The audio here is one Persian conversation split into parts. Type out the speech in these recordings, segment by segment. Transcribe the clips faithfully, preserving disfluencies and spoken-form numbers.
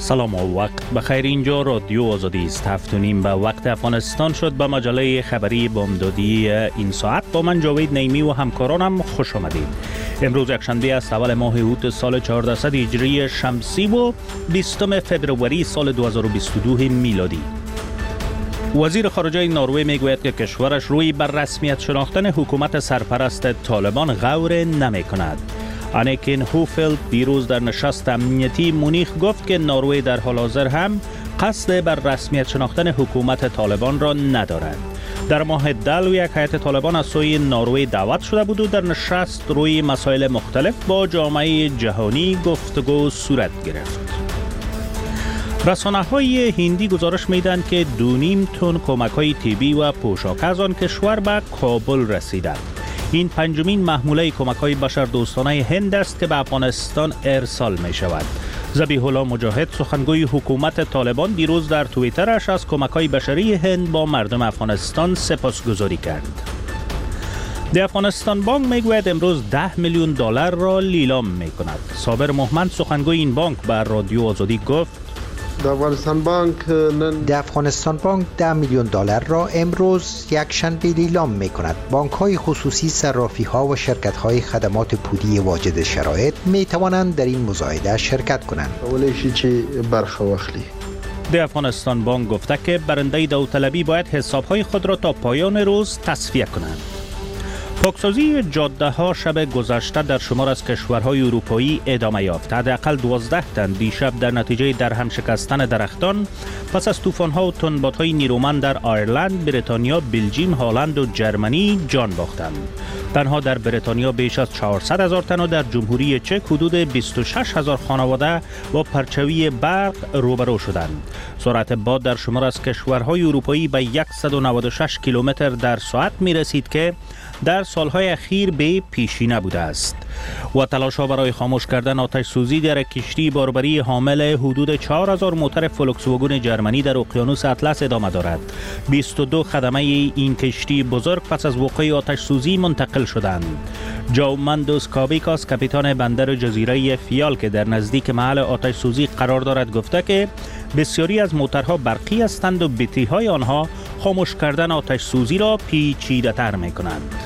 سلام و وقت بخیر. اینجا رادیو آزادی است. هفت و نیم به وقت افغانستان شد. به مجله خبری بامدادی این ساعت با من جاوید نیمی و همکارانم خوش آمدید. امروز یکشنبه است، اول ماه اوت سال چهاردهصد هجری شمسی و بیستم فبروری سال دو هزار و بیست و دو میلادی. وزیر خارجه نروژ میگوید که کشورش روی بر رسمیت شناختن حکومت سرپرست طالبان غور نمی کند. انیکین هوفلد دیروز در نشست امنیتی مونیخ گفت که نروژ در حال حاضر هم قصد بر رسمیت شناختن حکومت طالبان را ندارد. در ماه دلو یک هیئت طالبان از سوی نروژ دعوت شده بود و در نشست روی مسائل مختلف با جامعه جهانی گفتگو صورت گرفت. رسانه‌های هندی گزارش میدن که دو نیم تن کمک‌های طبی و پوشاک از آن کشور به کابل رسیدند. این پنجمین محموله کمک‌های بشردوستانه هند است که به افغانستان ارسال می شود. ذبیح الله مجاهد سخنگوی حکومت طالبان دیروز در توییترش از کمک‌های بشری هند با مردم افغانستان سپاسگزاری کرد. د افغانستان بانک میگوید امروز ده میلیون دلار را لیلام می کند. صابر محمد سخنگوی این بانک به رادیو آزادی گفت د افغانستان بانک د افغانستان بانک ده میلیون دلار را امروز یک شنبه لیلام می کند. بانک های خصوصی، صرافی ها و شرکت های خدمات پولی واجد شرایط می توانند در این مساعده شرکت کنند. اولیشی چی برخه واخلی. د افغانستان بانک گفته که برنده داوطلبی باید حساب های خود را تا پایان روز تصفیه کنند. پاکسازی جاده ها شب گذشته در شمار از کشورهای اروپایی ادامه یافت. حداقل دوازده تن دیشب در نتیجه درهم شکستن درختان پس از طوفان ها و تندبادهای نیرومند در آیرلند، بریتانیا، بلژیم، هلند و جرمنی جان باختند. تنها در بریتانیا بیش از چهارصد هزار تن و در جمهوری چک حدود بیست و شش هزار خانواده با پرچوی برق روبرو شدند. سرعت باد در شمار از کشورهای اروپایی به صد و نود و شش کیلومتر در ساعت می رسید که در سالهای اخیر به پیشی نبوده است. و تلاش‌ها برای خاموش کردن آتش سوزی در کشتی باربری حامل حدود چهار هزار موتور فولکس واگن جرمنی در اقیانوس اطلس ادامه دارد. بیست و دو خدمه این کشتی بزرگ پس از وقوع آتش سوزی منتقل شدند. جو مندوس کابیکاس کاپیتان بندر جزیره فیال که در نزدیک محل آتش سوزی قرار دارد گفته که بسیاری از موتورها برقی هستند و بطری‌های آنها خاموش کردن آتش سوزی را پیچیده‌تر می‌کنند.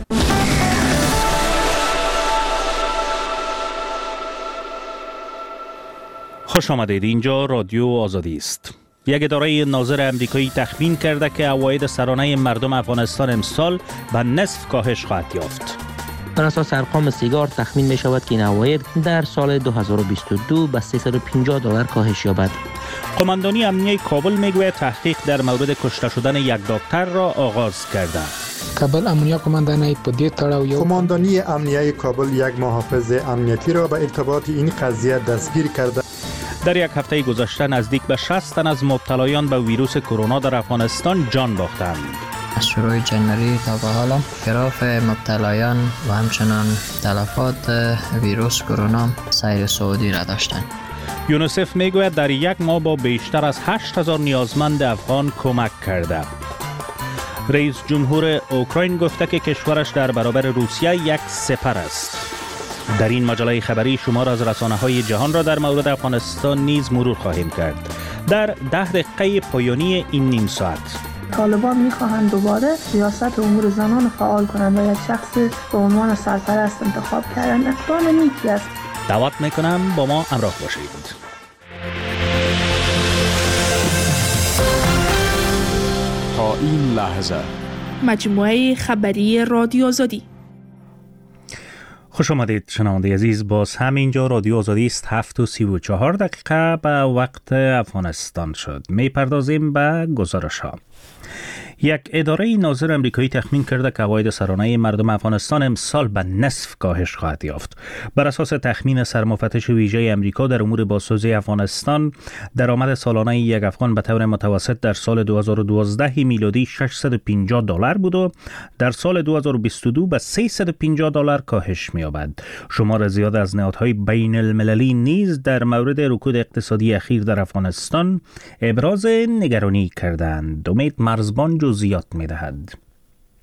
خوش آمدید. اینجا رادیو آزادی است. یک اداره ناظر امریکایی تخمین کرده که عواید سرانه مردم افغانستان امسال به نصف کاهش خواهد یافت. بر اساس ارقام سیگار تخمین می شود که این عواید در سال دو هزار و بیست و دو به سیصد و پنجاه دلار کاهش یابد. قماندانی امنیه کابل میگوید تحقیق در مورد کشته شدن یک دکتر را آغاز کرده. کابل امنیه قماندانی په دې تړاو یو قماندانی امنیه کابل یک محافظ امنیتی را به ارتباط این قضیه دستگیر کرده. در یک هفته گذشته نزدیک به شصت تن از مبتلایان به ویروس کرونا در افغانستان جان باختند. از شروع جنوری تا به حال گراف مبتلایان و همچنان تلفات ویروس کرونا سیر صعودی را داشتند. یونیسف میگوید در یک ماه با بیشتر از هشت هزار نیازمند افغان کمک کرده. رئیس جمهور اوکراین گفته که کشورش در برابر روسیه یک سپر است. در این مجله خبری شمار از رسانه‌های جهان را در مورد افغانستان نیز مرور خواهیم کرد. در ده دقیقه پایانی این نیم ساعت طالبان می‌خواهند دوباره سیاست امور زنان فعال کنند و یک شخص به عنوان سرپرست انتخاب کردن اقدام نیکی است. دعوت می‌کنم با ما همراه باشید. تا این لحظه مجموعه خبری رادیو آزادی. خوش آمدید شنونده عزیز. باز هم اینجا رادیو آزادی است. هفت و سی و چهار دقیقه به وقت افغانستان شد. می پردازیم به گزارش ها. یک اداره ناظر امریکایی تخمین کرده که عواید سرانه مردم افغانستان امسال به نصف کاهش خواهد یافت. بر اساس تخمین سرمفتش ویژه امریکا در امور بازسازی افغانستان، درآمد سالانه یک افغان به طور متوسط در سال دو هزار و دوازده میلادی ششصد و پنجاه دلار بود و در سال دو هزار و بیست و دو به سیصد و پنجاه دلار کاهش می‌یابد. شمار زیاد از نهادهای بین المللی نیز در مورد رکود اقتصادی اخیر در افغانستان ابراز نگرانی کردند. امید مرزبان جزئیات می‌دهد.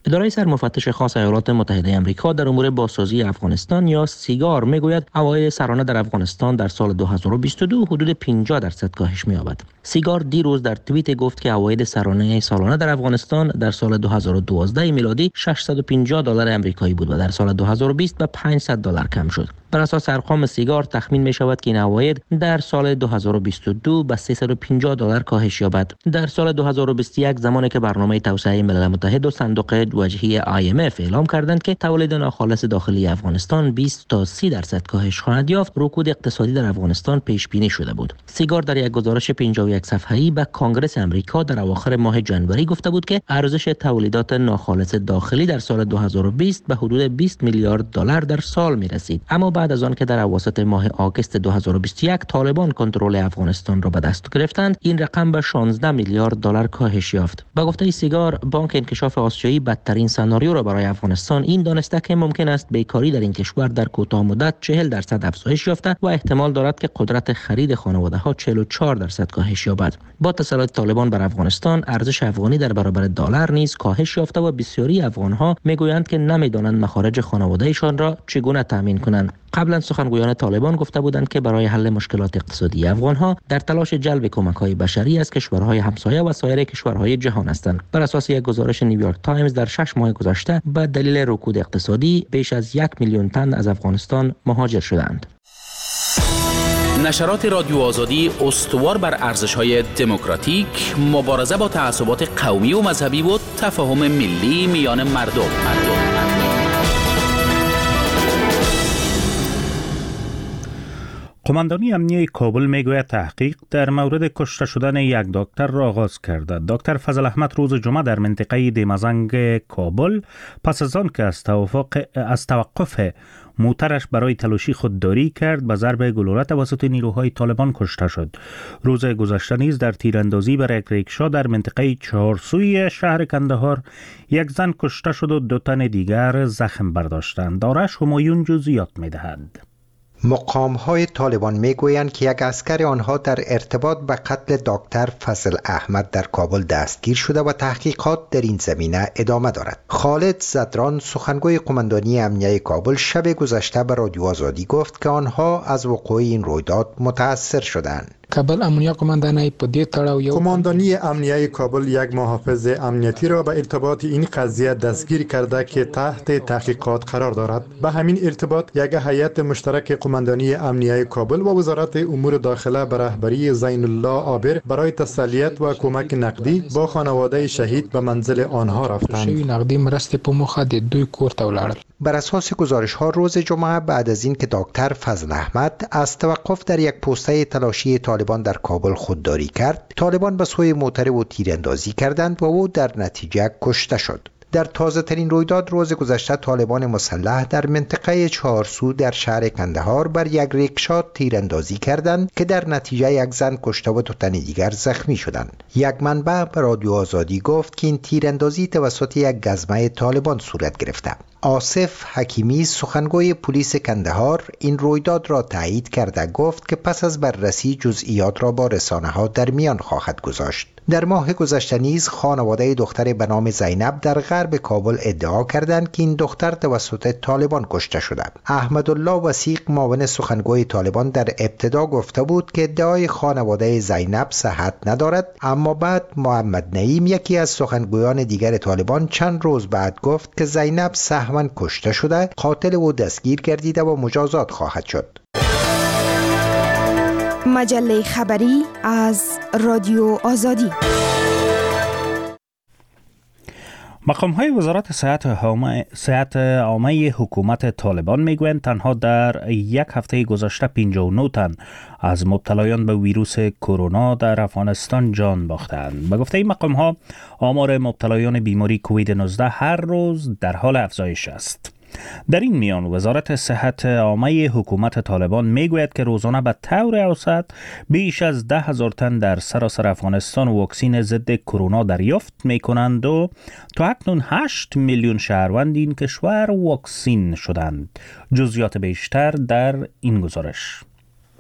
اداره سرمفتش خاص ایالات متحده آمریکا در امور بازسازی افغانستان یا سیگار میگوید عواید سرانه در افغانستان در سال دو هزار و بیست و دو حدود پنجاه درصد کاهش می‌یابد. سیگار دیروز در توییت گفت که عواید سرانه سالانه در افغانستان در سال دو هزار و دوازده میلادی ششصد و پنجاه دلار آمریکایی بود و در سال دو هزار و بیست به پانصد دلار کم شد. بر اساس ارقام سیگار تخمین می شود که این عواید در سال دو هزار و بیست و دو به سیصد و پنجاه دلار کاهش یابد. در سال دو هزار و بیست و یک زمانی که برنامه توسعه ملل متحد و صندوق وجهی آی ام اف اعلام کردند که تولید ناخالص داخلی افغانستان بیست تا سی درصد کاهش خواهد یافت، رکود اقتصادی در افغانستان پیش بینی شده بود. سیگار در یک گزارش پنجاه و یک صفحه‌ای به کنگره آمریکا در اواخر ماه ژانویه گفته بود که ارزش تولیدات ناخالص داخلی در سال دو هزار و بیست به حدود بیست میلیارد دلار در سال می رسید. اما بعد از آن که در اواسط ماه آگوست دو هزار و بیست و یک طالبان کنترل افغانستان را به دست گرفتند، این رقم به شانزده میلیارد دلار کاهش یافت. به گفته سیگار، بانک انکشاف آسیایی بدترین سناریو را برای افغانستان این دانسته که ممکن است بیکاری در این کشور در کوتاه مدت چهل درصد افزایش یافته و احتمال دارد که قدرت خرید خانواده‌ها چهل و چهار درصد کاهش یابد. با تسلط طالبان بر افغانستان، ارزش افغانی در برابر دلار نیز کاهش یافته و بسیاری افغان‌ها میگویند که نمی‌دانند مخارج خانواده‌شان را چگونه تامین کنند. قبلا سخنگویان طالبان گفته بودند که برای حل مشکلات اقتصادی افغان‌ها در تلاش جلب کمک‌های بشری از کشورهای همسایه و سایر کشورهای جهان هستند. بر اساس یک گزارش نیویورک تایمز در شش ماه گذشته به دلیل رکود اقتصادی بیش از یک میلیون تن از افغانستان مهاجر شدند. نشرات رادیو آزادی استوار بر ارزش‌های دموکراتیک، مبارزه با تعصبات قومی و مذهبی و تفاهم ملی میان مردم. مردم. قماندانی امنیه کابل میگوید تحقیق در مورد کشته شدن یک دکتر را آغاز کرده. دکتر فضل احمد روز جمعه در منطقه دیمزنگ کابل پس از آن که از توافق از توقف موترش برای تلاشی خودداری کرد به ضرب گلوله توسط نیروهای طالبان کشته شد. روز گذشته نیز در تیراندازی بر یک ریکشا در منطقه چهارسوی شهر کندهار یک زن کشته شد و دو تن دیگر زخم برداشتند. دارش همایون جزئیات می‌دهد. مقام‌های طالبان میگویند که یک عسکر آنها در ارتباط به قتل دکتر فضل احمد در کابل دستگیر شده و تحقیقات در این زمینه ادامه دارد. خالد زدران سخنگوی قماندانی امنیه کابل شب گذشته به رادیو آزادی گفت که آنها از وقوع این رویداد متاثر شدند. کابل امنیه قماندانی په دې تړاو یو قماندانی امنیه کابل یک محافظ امنیتی را به ارتباط این قضیه دستگیر کرده که تحت تحقیقات قرار دارد. به همین ارتباط یک هیئت مشترک قماندانی امنیه کابل و وزارت امور داخله به رهبری زین الله عابر برای تسلیت و کمک نقدی با خانواده شهید به منزل آنها رفتند. شوی نقدی مرستې په موخه د دوی کور ته ولاړل. بر اساس گزارش ها روز جمعه بعد از این که دکتر فضل احمد از توقف در یک پوسته تلاشی طالبان در کابل خودداری کرد، طالبان به سوی موتر او تیراندازی کردند و او در نتیجه کشته شد. در تازه ترین رویداد روز گذشته طالبان مسلح در منطقه چهارسو در شهر کندهار بر یک ریکشا تیراندازی کردند که در نتیجه یک زن کشته و دو تن دیگر زخمی شدند. یک منبع به رادیو آزادی گفت که این تیراندازی توسط یک گزمه طالبان صورت گرفته. آصف حکیمی سخنگوی پلیس کندهار این رویداد را تایید کرده گفت که پس از بررسی جزئیات را با رسانه‌ها در میان خواهد گذاشت. در ماه گذشته نیز خانواده دختر به نام زینب در غرب کابل ادعا کردند که این دختر توسط طالبان کشته شده. احمدالله وثیق معاون سخنگوی طالبان در ابتدا گفته بود که ادعای خانواده زینب صحت ندارد، اما بعد محمد نعیم یکی از سخنگویان دیگر طالبان چند روز بعد گفت که زینب سهواً کشته شده، قاتل او دستگیر گردیده و مجازات خواهد شد. مجله خبری از رادیو آزادی. مقام‌های وزارت صحت عامه صحت عامه حکومت طالبان میگویند تنها در یک هفته گذشته پنجاه و نه تن از مبتلایان به ویروس کرونا در افغانستان جان باختند. به گفته این مقام‌ها آمار مبتلایان بیماری کووید نوزده هر روز در حال افزایش است. در این میان وزارت صحت عامه حکومت طالبان میگوید که روزانه به طور اوسط بیش از ده هزار تن در سراسر افغانستان واکسن ضد کرونا دریافت میکنند و تا اکنون هشت میلیون شهروند این کشور واکسین شدند. جزئیات بیشتر در این گزارش.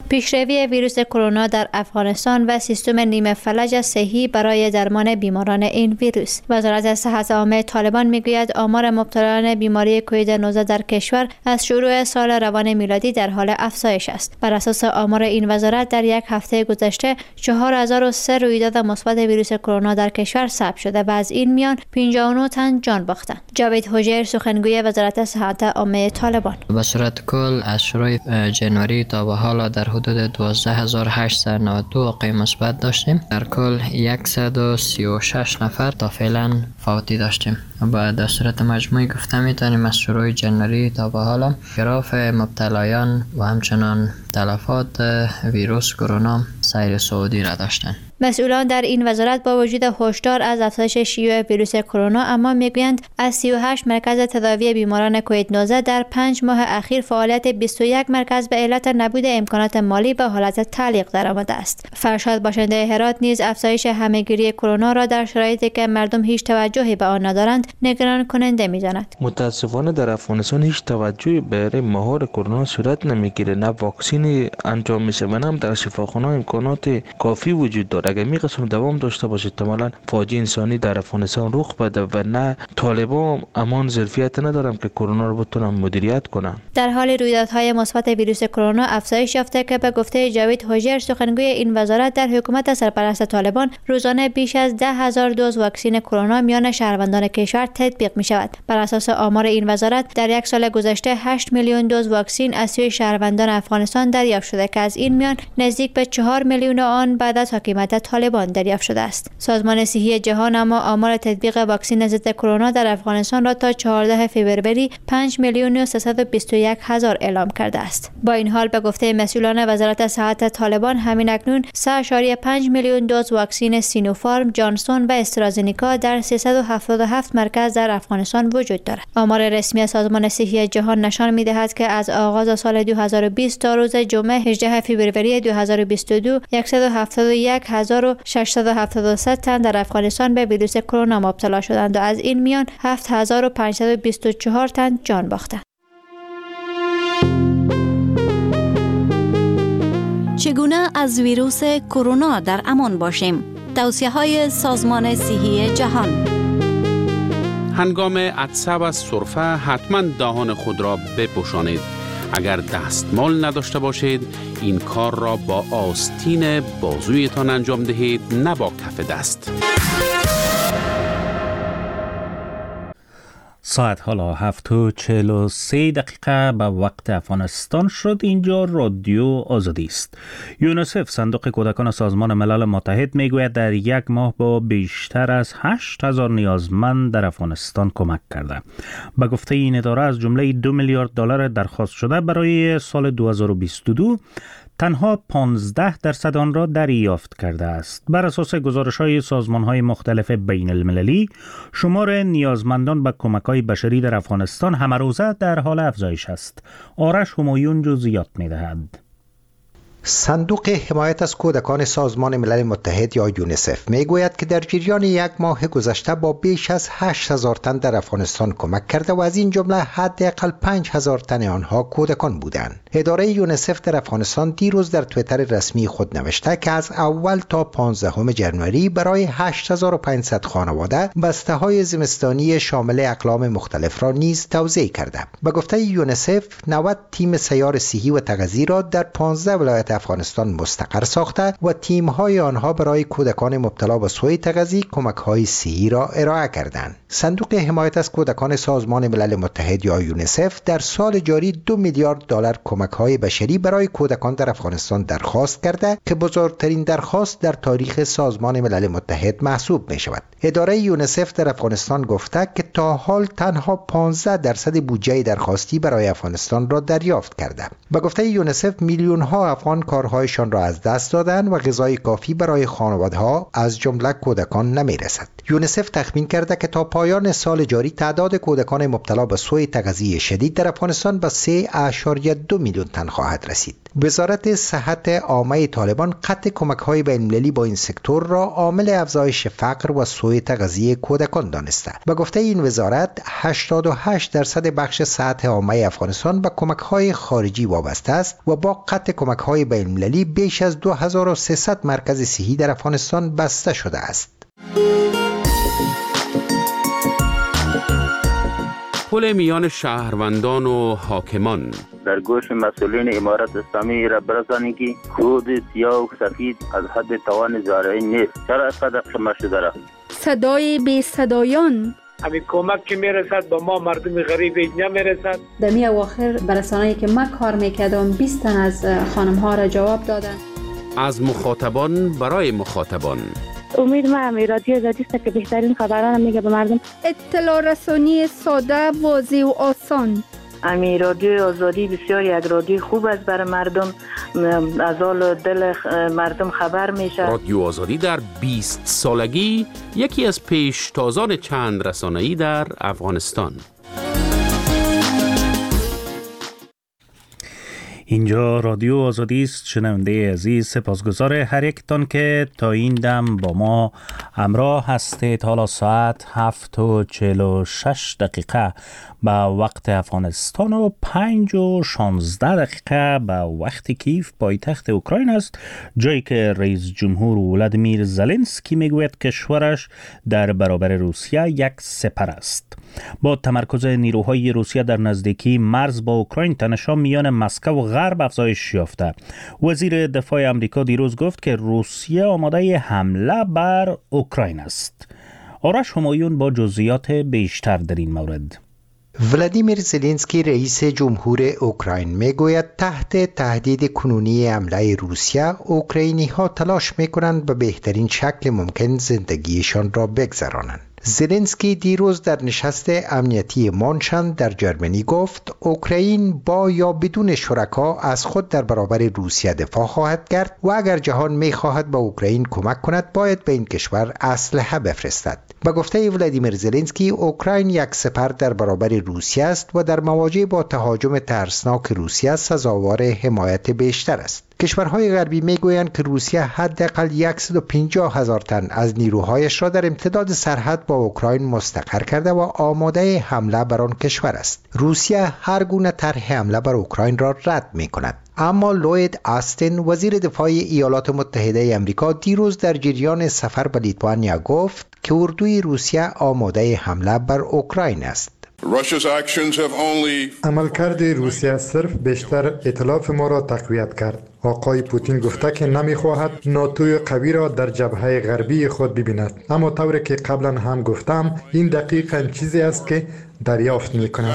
پیشروی ویروس کرونا در افغانستان و سیستم نیمه فلج صحی برای درمان بیماران این ویروس. وزارت صحت عامه طالبان میگوید آمار مبتلایان بیماری کووید نوزده در کشور از شروع سال روان میلادی در حال افزایش است. بر اساس آمار این وزارت در یک هفته گذشته چهار هزار و سه رویداد مثبت ویروس کرونا در کشور ثبت شده و از این میان پنجاه و نه تن جان باختند. جاوید هوجیر سخنگوی وزارت صحت عامه طالبان: به صورت کل از شروع جنوری تا به حال در حدود دوازده هزار و هشتصد و نود و دو واقعه مثبت داشتیم. در کل صد و سی و شش نفر تا فعلا فوتی داشتیم. با در صورت مجموعی گفته میتونیم از شروع جنوری تا به حال گراف مبتلایان و همچنان تلفات ویروس کرونا سیر صعودی را داشتند. مسئولان در این وزارت با وجود هشدار از افزایش شیوع ویروس کرونا اما میگویند از سی و هشت مرکز تداوی بیماران کووید نوزده در پنج ماه اخیر فعالیت بیست و یک مرکز به علت نبود امکانات مالی به حالت تعلیق درآمده است. فرشاد باشنده هرات نیز افزایش همهگیری کرونا را در شرایطی که مردم هیچ توجهی به آن ندارند نگران کننده می‌داند. متاسفانه در افغانستان هیچ توجهی برای مهار کرونا صورت نمیگیره، نه واکسین انجام میشه و نه در شفاخانه امکانات کافی وجود دارد. اگر می قسم دوام داشته باشه احتمالاً فاجعه انسانی در افغانستان رخ بده و نه طالبان امان ظرفیت ندارن که کرونا رو بتونن مدیریت کنن. در حال رویدادهای مثبت ویروس کرونا افزایش یافته که به گفته جاوید هوجیر سخنگوی این وزارت در حکومت سرپرست طالبان روزانه بیش از ده هزار دوز واکسن کرونا میان شهروندان کشور تطبیق می شود. بر اساس آمار این وزارت در یک سال گذشته هشت میلیون دوز واکسن از سوی شهروندان افغانستان دریافت شده که از این میان نزدیک به چهار میلیون آن بعد از حاکمیت طالبان دریافت شده است. سازمان صحی جهان اما آمار تطبیق واکسن ضد کرونا در افغانستان را تا چهاردهم فوریه پنج میلیون و سیصد و بیست و یک هزار اعلام کرده است. با این حال به گفته مسئولان وزارت صحت طالبان همین اکنون سه ممیز پنج میلیون دوز واکسن سینوفارم، جانسون و استرازنیکا در سیصد و هفتاد و هفت مرکز در افغانستان وجود دارد. آمار رسمی سازمان صحی جهان نشان می‌دهد که از آغاز سال دو هزار و بیست تا روز جمعه هجدهم فوریه دو هزار و بیست و دو صد و هفتاد و یک هزار و ششصد و هفتاد و سه تن در افغانستان به ویروس کرونا مبتلا شدند و از این میان هفت هزار و پانصد و بیست و چهار تن جان باختند. چگونه از ویروس کرونا در امان باشیم؟ توصیه‌های سازمان صحی جهان. هنگام عطسه و سرفه حتما دهان خود را بپوشانید. اگر دستمال نداشته باشید این کار را با آستین بازویتان انجام دهید، نه با کف دست. ساعت حالا هفت و چهل و سه دقیقه به وقت افغانستان شد. اینجا رادیو آزادی است. یونیسف صندوق کودکان سازمان ملل متحد میگوید در یک ماه با بیشتر از هشت هزار نیازمند در افغانستان کمک کرده. به گفته این اداره از جمله دو میلیارد دلار درخواست شده برای سال دو هزار و بیست و دو تنها پانزده درصد آن را دریافت کرده است. بر اساس گزارش‌های سازمان‌های مختلف بین المللی، شمار نیازمندان به کمک‌های بشری در افغانستان همه روزه در حال افزایش است. آرش همایون جزئیات می‌دهد. صندوق حمایت از کودکان سازمان ملل متحد یا یونیسف میگوید که در جریان یک ماه گذشته با بیش از هشت هزار تن در افغانستان کمک کرده و از این جمله حداقل پنج هزار تن آنها کودکان بودند. اداره یونیسف در افغانستان دیروز در توییتر رسمی خود نوشته که از اول تا پانزدهم ژانویه برای هشت هزار و پانصد خانواده بسته‌های زمستانی شامل اقلام مختلف را نیز توزیع کرده. به گفته یونیسف نود تیم سیار صحی و تغذیه را در پانزده ولایت افغانستان مستقر ساخته و تیم‌های آنها برای کودکان مبتلا به سوء تغذیه کمک‌های صحی را ارائه کردند. صندوق حمایت از کودکان سازمان ملل متحد یا یونیسف در سال جاری دو میلیارد دلار کمک‌های بشری برای کودکان در افغانستان درخواست کرده که بزرگترین درخواست در تاریخ سازمان ملل متحد محسوب می‌شود. اداره یونیسف در افغانستان گفته که تا حال تنها پانزده درصد بودجه درخواستی برای افغانستان را دریافت کرده. به گفته یونیسف میلیون‌ها افغان کارهایشان را از دست دادند و غذای کافی برای خانواده‌ها از جمله کودکان نمی‌رسد. یونیسف تخمین کرده که تا پایان سال جاری تعداد کودکان مبتلا به سوء تغذیه شدید در افغانستان به سه اشاریه دو میلیون تن خواهد رسید. وزارت صحت عامه طالبان قطع کمک‌های بین‌المللی با این سکتور را عامل افزایش فقر و سوء تغذیه کودکان دانسته. به گفته این وزارت هشتاد و هشت درصد بخش صحت عامه افغانستان به کمک‌های خارجی وابسته است و با قطع کمک‌های بین‌المللی بیش از دو هزار و سیصد مرکز صحی در افغانستان بسته شده است. پل میان شهروندان و حاکمان در گوش مسئولین امارت اسلامی را برسانید که خود سیاه و سفید از حد توان زارعی نیست. چرا اینقدر قمه شده را؟ صدای بی صدایان، همین کمک که میرسد به ما مردم غریب نمیرسد. در می اواخر برسانه‌ای که ما کار میکردم بیست تن از خانم ها را جواب دادن. از مخاطبان برای مخاطبان. امید ما همی رادیو آزادی است که بهترین خبران میگه به مردم. اطلاع رسانی ساده، واضح و آسان. امی رادیو آزادی بسیار یک رادیو خوب است برای مردم، از حال دل مردم خبر میشه. رادیو آزادی در بیست سالگی یکی از پیشتازان چند رسانه‌ای در افغانستان. اینجا رادیو آزادی است. شنونده عزیز، سپاسگزار هر یکتان که تا این دم با ما همراه هستید. حالا ساعت هفت و چهل و شش دقیقه به وقت افغانستان و پنج و شانزده دقیقه به وقت کیف پایتخت اوکراین است، جایی که رئیس جمهور ولادیمیر زلنسکی میگوید کشورش در برابر روسیه یک سپر است. با تمرکز نیروهای روسیه در نزدیکی مرز با اوکراین، تنش‌ها میان مسکو و غرب افزایش یافته. وزیر دفاع آمریکا دیروز گفت که روسیه آماده حمله بر اوکراین است. آرش همایون با جزئیات بیشتر در این مورد. ولادیمیر زلنسکی رئیس جمهور اوکراین میگوید تحت تهدید کنونی حمله روسیه، اوکراینی ها تلاش میکنند به بهترین شکل ممکن زندگیشان را بگذرانند. زلنسکی دیروز در نشست امنیتی مانشن در جرمنی گفت اوکراین با یا بدون شرکا از خود در برابر روسیه دفاع خواهد کرد و اگر جهان میخواهد به اوکراین کمک کند باید به این کشور اسلحه بفرستد. به گفته ولادیمیر زلنسکی، اوکراین یک سپر در برابر روسیه است و در مواجهه با تهاجم ترسناک روسیه سزاوار حمایت بیشتر است. کشورهای غربی میگویند که روسیه حداقل صد و پنجاه هزار تن از نیروهایش را در امتداد سرحد با اوکراین مستقر کرده و آماده حمله بر آن کشور است. روسیه هر گونه طرح حمله بر اوکراین را رد می‌کند. اما لوید آستین، وزیر دفاع ایالات متحده آمریکا، دیروز در جریان سفر به لیتوانیا گفت که اردوی روسیه آماده حمله بر اوکراین است. عملکرد روسیه صرف بیشتر ائتلاف ما را تقویت کرد. آقای پوتین گفته که نمیخواهد ناتوی قوی را در جبهه غربی خود ببیند، اما طوری که قبلا هم گفتم این دقیقاً چیزی است که دریافت میکند.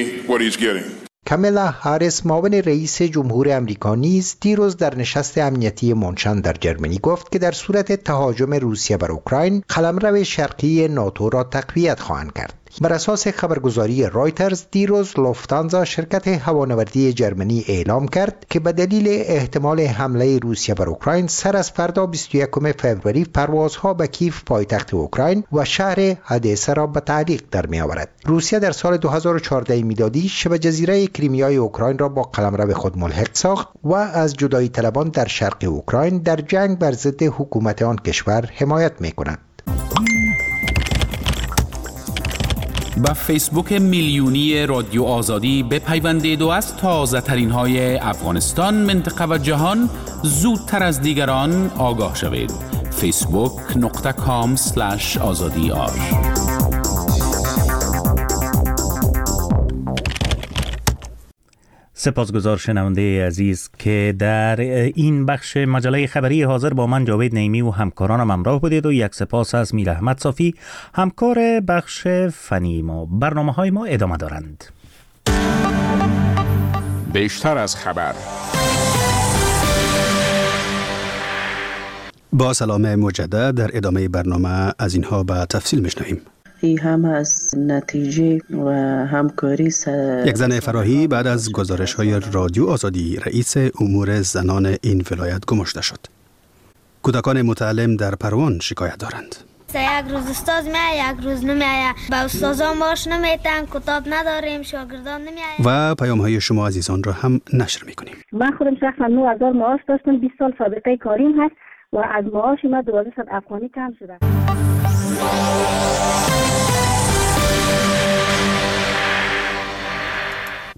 کاملا هاریس، معاون رئیس جمهور آمریکا، نیز دیروز در نشست امنیتی مونشن در جرمنی گفت که در صورت تهاجم روسیه بر اوکراین، قلمرو شرقی ناتو را تقویت خواهند کرد. بر اساس خبرگزاری رایترز، دیروز لوفتانزا، شرکت هوانوردی جرمنی، اعلام کرد که به دلیل احتمال حمله روسیه بر اوکراین سر از فردا بیست و یکم فوریه پروازها به کیف پایتخت اوکراین و شهر هدسه را به تعلیق در می آورد. روسیه در سال دو هزار و چهارده میلادی شبه جزیره کریمیای اوکراین را با قلمرو خود ملحق ساخت و از جدایی طلبان در شرق اوکراین در جنگ بر ضد حکومت آن کشور حمایت می کند. با فیسبوک میلیونی رادیو آزادی بپیوندید و از تازه ترین های افغانستان، منطقه و جهان زودتر از دیگران آگاه شوید. فیسبوک نقطه کام سلش آزادی آر. سپاسگزار شنونده عزیز که در این بخش مجله خبری حاضر با من جاوید نعیمی و همکارانم همراه بودید و یک سپاس از میل احمد صافی، همکار بخش فنی ما. برنامه های ما ادامه دارند. بیشتر از خبر. با سلام مجدد، در ادامه برنامه از اینها به تفصیل میشنویم. هم از نتیجه و همکاری س... یک زن فراحی بعد از گزارش های رادیو آزادی رئیس امور زنان این ولایت گمشته شد. کودکان متعلم در پروان شکایت دارند. یک روز استاد میاد، یک روز نمیاد. با استادان باش نمیتن، کتاب نداریم، شاگردان نمیاد. و پیام های شما عزیزان را هم نشر میکنیم. من خودم شخصا نه هزار معاش داشتم، بیست سال سابقه کاریم هست و از معاش ما دوازده صد افغانی کم شده.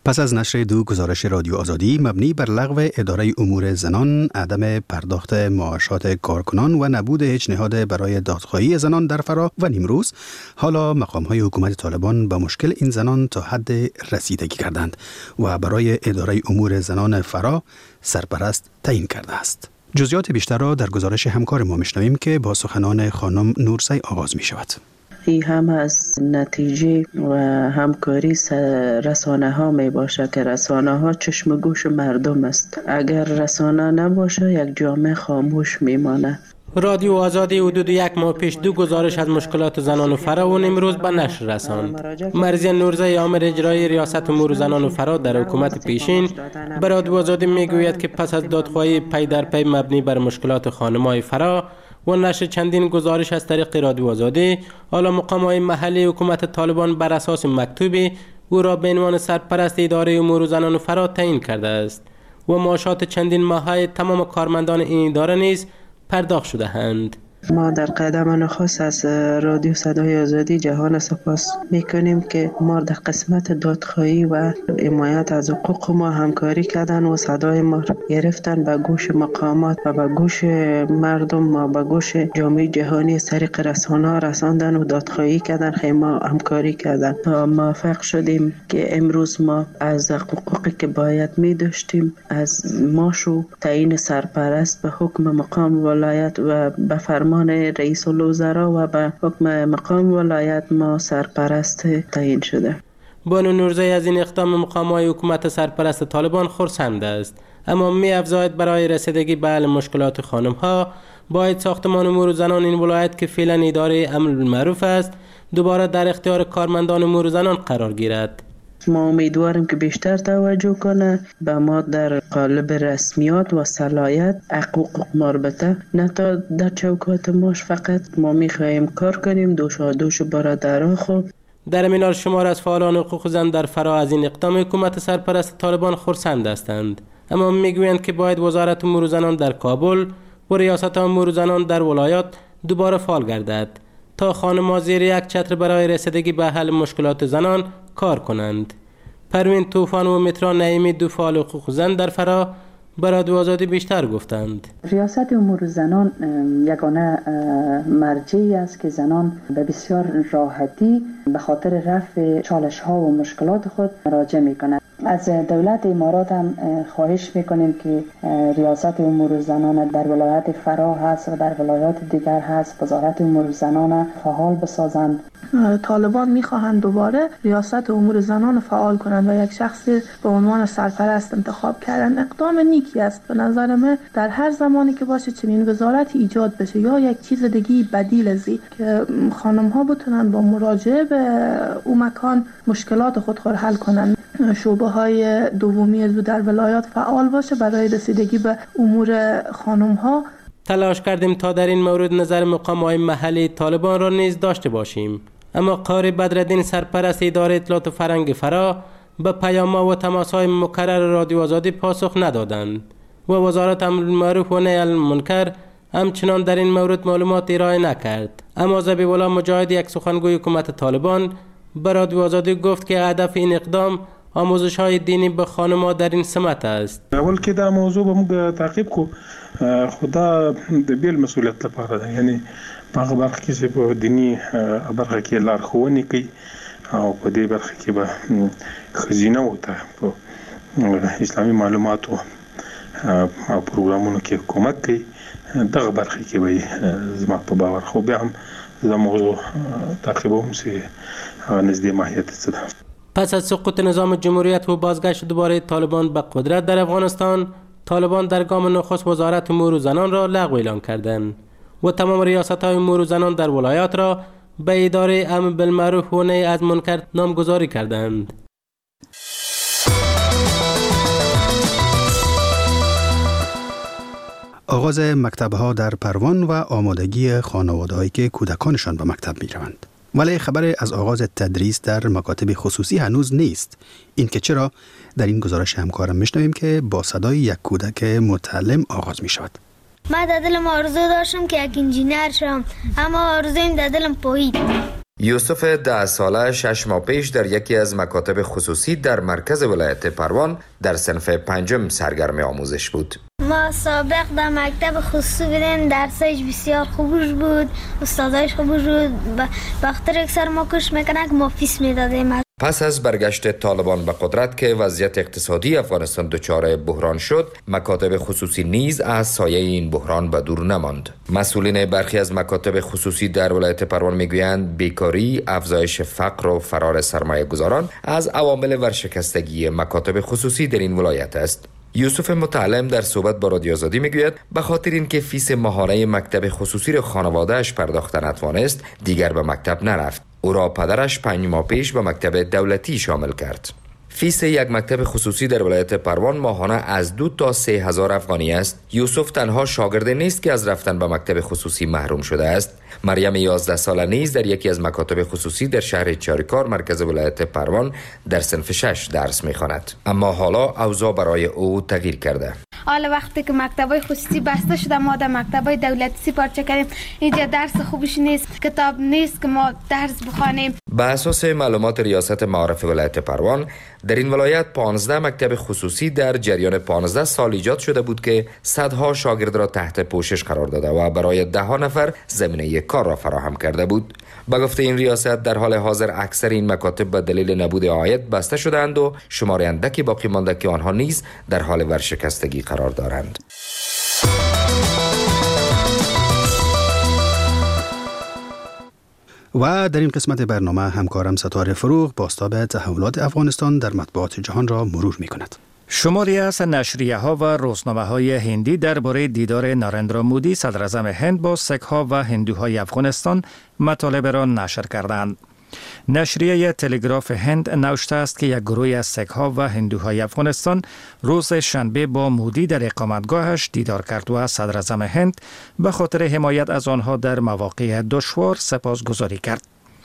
پس از نشر دو گزارش رادیو آزادی مبنی بر لغو اداره امور زنان، عدم پرداخت معاشات کارکنان و نبود هیچ نهاد برای دادخواهی زنان در فرا و نیمروز، حالا مقام‌های حکومت طالبان به مشکل این زنان تا حد رسیدگی کردند و برای اداره امور زنان فرا سرپرست تعیین کرده است. جزئیات بیشتر را در گزارش همکار ما میشنویم که با سخنان خانم نورسی آغاز می شود. این هم از نتیجه و همکاری رسانه ها می باشه که رسانه ها چشم و گوش مردم است. اگر رسانه نباشه یک جامعه خاموش میمانه. رادیو آزادی حدود یک ماه پیش دو گزارش از مشکلات زنان و فرا و امروز به نشر رساند. مرزی نورزی آمر اجرای ریاست امور زنان و فرا در حکومت پیشین به رادیو آزادی میگوید که پس از دادخواهی پی در پی مبنی بر مشکلات خانم‌های فرا و نشر چندین گزارش از طریق رادیو آزادی، حالا مقام‌های محلی حکومت طالبان بر اساس مکتوبی او را به عنوان سرپرست اداره امور زنان و فرا تعیین کرده است و معاشات چندین ماهه تمام کارمندان این اداره نیز پرداخت شده اند. ما در قدم نخست از رادیو صدای آزادی جهان سپاس میکنیم که ما در قسمت دادخواهی و حمایت از حقوق ما همکاری کردن و صدای ما گرفتن به گوش مقامات و به گوش مردم و به گوش جامعه جهانی از طریق رسانه‌ها رساندن و دادخواهی کردن. خیلی ما همکاری کردن تا موفق شدیم که امروز ما از حقوقی که باید می داشتیم از ماشو تعیین سرپرست به حکم مقام ولایت و به فرمان رئیس الوزراء و به حکم مقام ولایت ما سرپرست تعیین شده. بانو نورزی از این اقدام مقام‌های حکومت سرپرست طالبان خرسند است، اما می افزاید برای رسیدگی به حل مشکلات خانم‌ها باید ساختمان امور زنان این ولایت که فعلا اداره امر بالمعروف است دوباره در اختیار کارمندان امور زنان قرار گیرد. ما امیدواریم که بیشتر توجه کنه به ما در قالب رسمیات و صلاحیت حقوق مربوطه، نه تا در چوکات ماش فقط. ما میخواهیم کار کنیم دوشا دوش برادرها. خوب در این حال شمار از فعالان حقوق زن در فرا از این اقدام حکومت سرپرست طالبان خرسند هستند، اما میگویند که باید وزارت امور زنان در کابل و ریاست امور زنان در ولایات دوباره فعال گردد تا خانم‌ها زیر یک چتر برای رسیدگی به حل مشکلات زنان کار کنند. پروین طوفان و مترا نعیمی دو فعال حقوق زن در فرا به رادیو آزادی بیشتر گفتند. ریاست امور زنان یگانه مرجعی است که زنان به بسیار راحتی به خاطر رفع چالش ها و مشکلات خود مراجعه می کنند. از دولت امارات هم خواهش میکنیم که ریاست امور زنان در ولایت فرا هست و در ولایات دیگر هست وزارت امور زنان فعال بسازند. طالبان میخواهند دوباره ریاست امور زنان فعال کنند و یک شخص به عنوان سرپرست انتخاب کردن. اقدام نیکی است به نظر من. در هر زمانی که باشه چنین وزارتی ایجاد بشه یا یک چیز دیگه بدیل ازی که خانم ها بتونن با مراجعه به اون مکان مشکلات خود خود حل کنند. شعبه های دومی از در ولایات فعال باشه برای رسیدگی به امور خانم ها. تلاش کردیم تا در این مورد نظر مقام‌های محلی طالبان را نیز داشته باشیم، اما قاری بدرالدین سرپرست اداره اطلاعات فرهنگ فرا به پیام‌ها و تماس‌های مکرر رادیو آزادی پاسخ ندادند و وزارت امر بالمعروف و نهی عن المنکر همچنان در این مورد معلومات ارائه نکرد. اما ذبیح الله مجاهد یک سخنگوی حکومت طالبان به رادیو آزادی گفت که هدف این اقدام آموزش های دینی به خانم‌ها در این سمت است. اول که دا موضوع به موږ تعقیب کو خدا د بیل مسؤلیت لپاره ده، یعنی هغه برخه کې چې په دینی برخه کې لارښوونې کوي او په دې برخه کې به ښځینه وته په اسلامي معلوماتو او پروګرامونو کې کومک کوي. دغه برخه کې به زما په باور خو بیا هم دا موضوع تعقیبوم چې نږدې ماهیت څه ده. پس از سقوط نظام جمهوریت و بازگشت دوباره طالبان به قدرت در افغانستان، طالبان در گام نخست وزارت امور زنان را لغو اعلان کردند و تمام ریاست‌های امور زنان در ولایات را به اداره امر بالمعروف و نهی عن المنکر نامگذاری کردند. آغاز مکتب‌ها در پروان و آمادگی خانواده‌هایی که کودکانشان به مکتب می‌روند. ولی خبر از آغاز تدریس در مکاتب خصوصی هنوز نیست. این که چرا در این گزارش همکارم میشنویم که با صدای یک کودک متعلم آغاز می شود. من در دلم آرزو داشتم که یک انجینر شم، اما آرزویم در دلم پایید. یوسف ده ساله شش ماه پیش در یکی از مکاتب خصوصی در مرکز ولایت پروان در صنف پنجم سرگرم آموزش بود. ما سابق در مکتب خصوصی بودیم، درسش بسیار خوبش بود، استادایش خوبش بود. به خاطر اکثر ما کش میکنه که ما فیس میدادیم. پس از برگشت طالبان به قدرت که وضعیت اقتصادی افغانستان دچار بحران شد، مکاتب خصوصی نیز از سایه این بحران به دور نماند. مسئولین برخی از مکاتب خصوصی در ولایت پروان میگویند بیکاری، افزایش فقر و فرار سرمایه گذاران از عوامل ورشکستگی مکاتب خصوصی در این ولایت است. یوسف متعلم در صحبت با رادیو آزادی میگوید به خاطر اینکه فیس ماهانه مکتب خصوصی را خانواده‌اش پرداخت نتوانست، دیگر به مکتب نرفت. او را پدرش پنج ماه پیش به مکتب دولتی شامل کرد. فیس یک مکتب خصوصی در ولایت پروان ماهانه از دو تا سه هزار افغانی است. یوسف تنها شاگرد نیست که از رفتن به مکتب خصوصی محروم شده است. مریم یازده ساله نیز در یکی از مکاتب خصوصی در شهر چاریکار مرکز ولایت پروان در صنف شش درس می‌خواند. اما حالا اوضاع برای او تغییر کرده. حالا وقتی که مکتبای خصوصی بسته شده، ما در مکتبای دولتی سپارچه کردیم. اینجا درس خوبش نیست، کتاب نیست که ما درس بخوانیم. به اساس معلومات ریاست معارف ولایت پروان، در این ولایت پانزده مکتب خصوصی در جریان پانزده سال ایجاد شده بود که صدها شاگرد را تحت پوشش قرار داده و برای ده ها نفر زمینه کار را فراهم کرده بود. با گفته این ریاست، در حال حاضر اکثر این مکاتب به دلیل نبود عاید بسته شدند و شمار اندکی باقی مانده که آنها نیز در حال ورشکستگی قرار دارند. و در این قسمت برنامه همکارم ستاره فروغ بازتاب تحولات افغانستان در مطبوعات جهان را مرور می کند. شماری از نشریه ها و روزنامه های هندی درباره دیدار نارندرا مودی صدر اعظم هند با سیک ها و هندوهای افغانستان مطالب را نشر کردند. نشریه تلگراف هند نوشته است که یک گروه از سیک ها و هندوهای افغانستان روز شنبه با مودی در اقامتگاهش دیدار کرد و صدر اعظم هند به خاطر حمایت از آنها در مواقع دشوار سپاسگزاری کرد.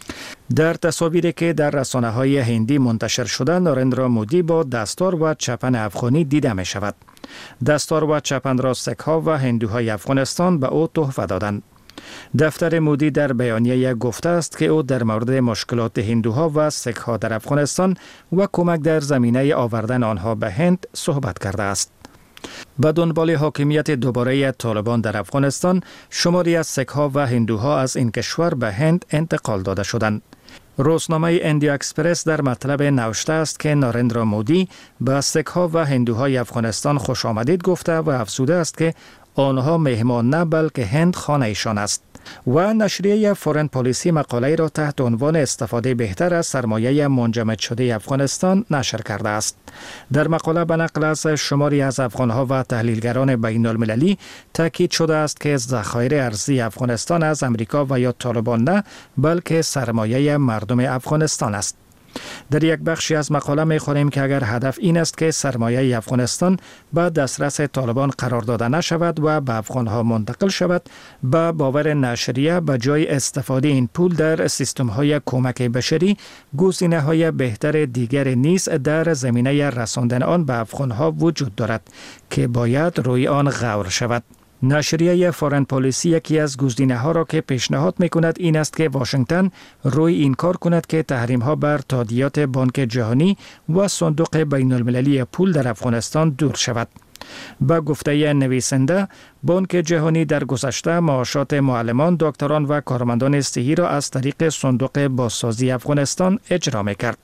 در تصاویری که در رسانه های هندی منتشر شده، نارندرا مودی با دستار و چپن افغانی دیده می شود. دستار و چپن را سیک ها و هندوهای افغانستان به او تحفه دادند. دفتر مودی در بیانیه گفته است که او در مورد مشکلات هندوها و سیک ها در افغانستان و کمک در زمینه آوردن آنها به هند صحبت کرده است. به دنبال حاکمیت دوباره طالبان در افغانستان، شماری از سیک ها و هندوها از این کشور به هند انتقال داده شدند. روزنامه اندیا اکسپرس در مطلب نوشته است که نارندرا مودی به سیک ها و هندوهای افغانستان خوش آمدید گفته و افزوده است که آنها مهمان نه بلکه هند خانه ایشان است. و نشریه فورن پالیسی مقاله را تحت عنوان استفاده بهتر از سرمایه منجمد شده افغانستان نشر کرده است. در مقاله به نقل از شماری از افغانها و تحلیلگران بین المللی تاکید شده است که ذخایر ارزی افغانستان از امریکا و یا طالبان نه بلکه سرمایه مردم افغانستان است. در یک بخشی از مقاله می‌خوانیم که اگر هدف این است که سرمایه افغانستان به دسترس طالبان قرار داده نشود و به افغانها منتقل شود، به باور نشریه به جای استفاده این پول در سیستم‌های کمک بشری، گزینه‌های بهتر دیگر نیز در زمینه رساندن آن به افغانها وجود دارد که باید روی آن غور شود. نشریه فورن پالیسی یکی از گزینه‌ها را که پیشنهاد می‌کند این است که واشنگتن روی این کار کند که تحریم‌ها بر تادیات بانک جهانی و صندوق بین‌المللی پول در افغانستان دور شود. با گفته نویسنده، بانک جهانی در گذشته معاشات معلمان، دکتران و کارمندان صحی را از طریق صندوق بازسازی افغانستان اجرا می‌کرد.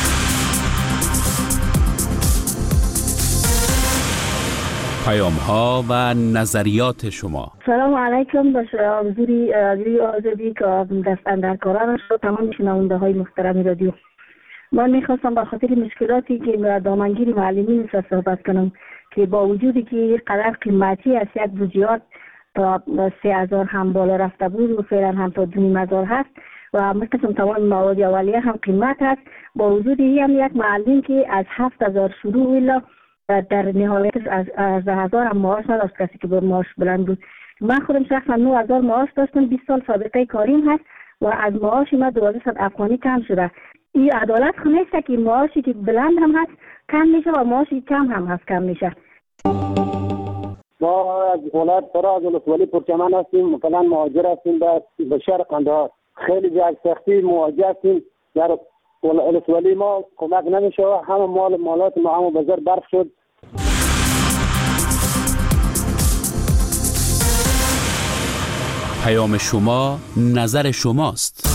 پیام ها و نظریات شما. سلام علیکم. به حضوری رادیو آزادی که دست در کاران شد، تمام شنونده های محترم رادیو، من میخواستم به خاطر مشکلاتی که دامنگیری معلمین است صحبت کنم که با وجودی که قدر قیمتی است، یک بودجه تا سه هزار هم بالا رفته بود و فعلا هم تا دو نیم هزار هست و مثل تمام مواد اولیه هم قیمت هست. با وجودی هم یک معلم که از هفت هزار شروع ویلا در نهایت از از هزار هم معاش نداشت، کسی که با معاش بلند بود. من خودم شخصا نه هزار معاش داشتم، بیست سال سابقه کاریم هست و از معاش من دوازده افغانی کم شده. این عدالت خو نیست که معاشی که بلند هم هست کم میشه و معاشی کم هم هست کم میشه. ما از ولایت فراز ولسوالی پرچمن هستیم، مثلا مهاجر هستیم به شهر قندهار. خیلی جای سختی مواجه هستیم. در ولسوالی ما کمک نمیشه، همه مال مالات ما همه بازار برف شد. پیام شما نظر شماست.